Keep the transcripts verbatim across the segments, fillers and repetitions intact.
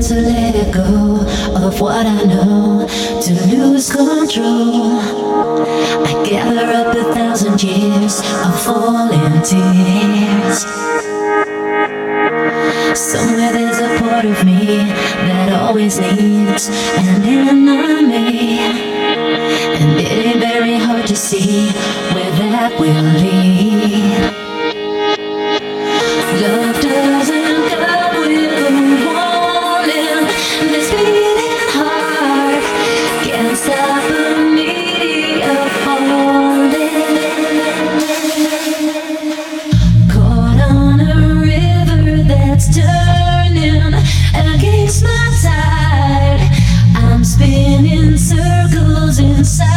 to let go of what I know, to lose control. I gather up a thousand years of falling tears. Somewhere there's a part of me that always needs an enemy, and it ain't very hard to see where that will lead. Love doesn't come with a warning. This beating heart can't stop a meteor falling. Caught on a river that's turning against my tide. I'm spinning circles inside.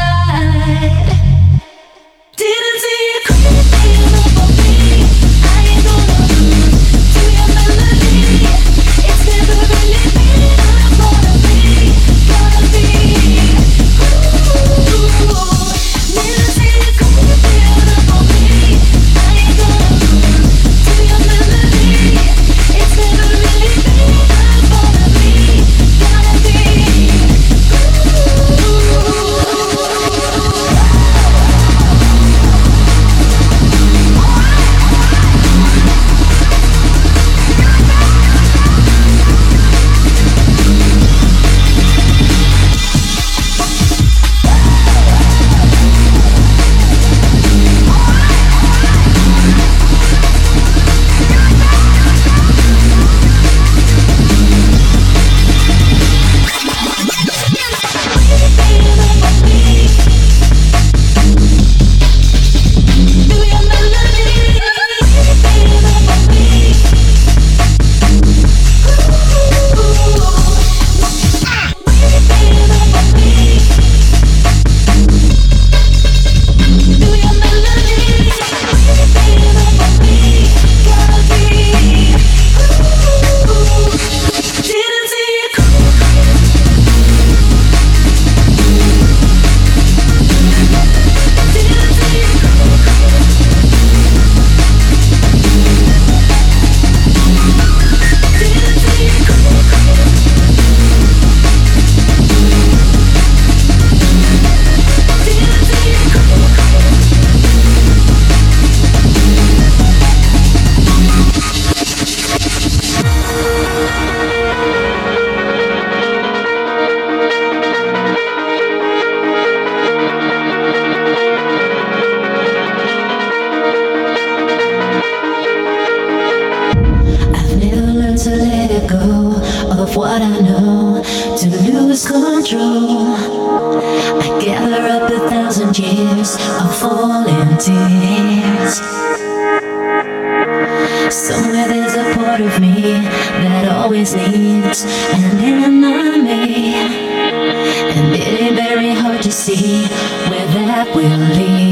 Didn't see it creeping up on me. I ain't gonna lose to your melody. It's never really been a part of me. Gotta be. Ooh, didn't see it creeping up on me. I ain't gonna lose to your melody. It's never really been a part of me. Gotta be. To let go of what I know, to lose control. I gather up a thousand years of falling tears. Somewhere there's a part of me that always needs an enemy, and it ain't very hard to see where that will lead.